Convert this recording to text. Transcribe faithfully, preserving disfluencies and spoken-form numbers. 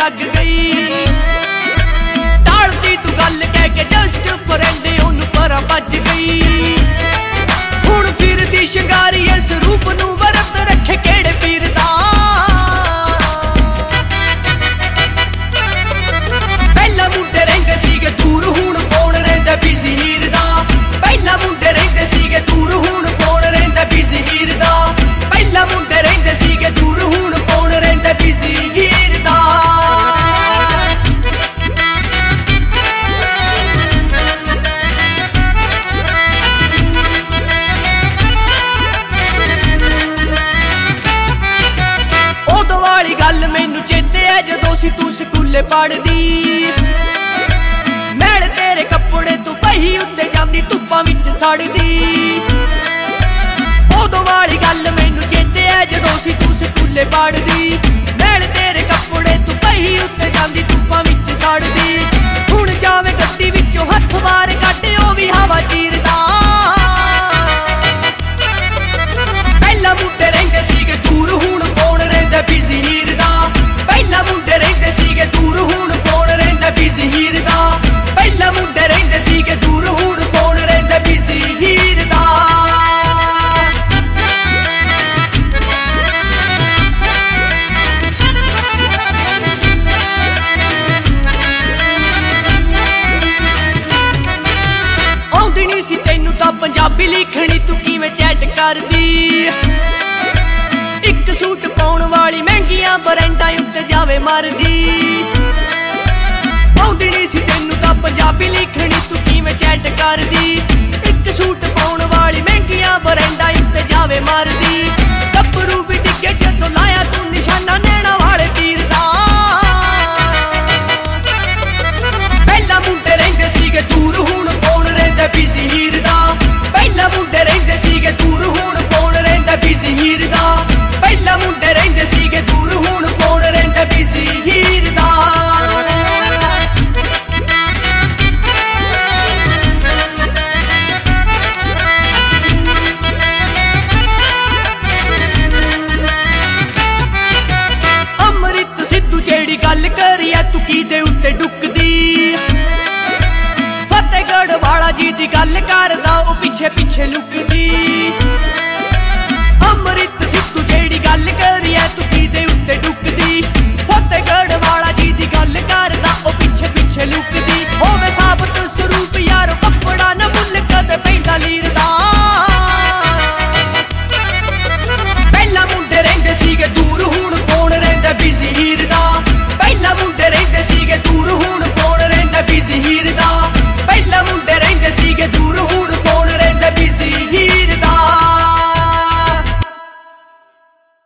लग गई। टालती तू गल कह के जस्ट फ्रेंड ओनू पर भज गई। हुण फिरदी शिंगारी इस रूप नू वरत रखे केड़े पीर दा। पहला मुंडे रहिंदे सीगे दूर हुण फोन रहिंदा बिजी हीर दा। पहला मुंडे रहिंदे सीगे दूर हुण फोन रहिंदा बिजी हीर दा। पहला मुंडे रहिंदे सीगे दूर हुण फोन रहिंदा बिजी हीर दा। उदों वाली गल मैनू चेते है जदों सी तू स्कूले पढ़दी। मैल तेरे कपड़े तू पही उत्ते जांदी धुप्पां विच सड़दी। उदों वाली गल मैनू चेते है जदों सी तू स्कूले पढ़दी। मैल तेरे कपड़े तू पही उत्ते जांदी धुप्पां विच सड़दी। हुण जावे गड्डी विचों हत्थ बाहर कढ ओ वी हवा चीरदा। पहला मुंडे रहिंदे सीगे दूर हुण फोन रहिंदा बिजी हीर दा। पहला मुंडे रहिंदे सीगे दूर हुण फोन रहिंदा बिजी हीर दा। पहला मुंडे रहिंदे सीगे दूर हुण फोन रहिंदा बिजी हीर दा। आउंदी नहीं सी तैनू तां पंजाबी लिखणी तू किवें चैट करदी। इक सूट पाउण वाली महंगियां ब्रांडां उत्ते जावे मरदी। आउंदी नहीं सी तैनू तां पंजाबी लिखणी तू किवें चैट करदी। इक सूट पाउण वाली महंगियां ब्रांडां उत्ते जावे मरदी। गब्बरू भी डिगे जदों लाया तू निशाना नैना वाले तीर दा। पहला मुंडे रहिंदे सीगे दूर हुण फोन रहिंदा बिजी हीर दा। पहला मुंडे रहिंदे सीगे दूर हुण फोन रहिंदा बिजी हीर दा। पहला मुंडे रहिंदे सीगे दूर हुण फोन रहिंदा बिजी हीर दा। अमृत सिद्धू जेड़ी गल करी ऐ तू कीदे उत्ते डुकदी। फतेहगढ़ वाला जी दी गल करदा ओ पिछे पिछे लुकदी।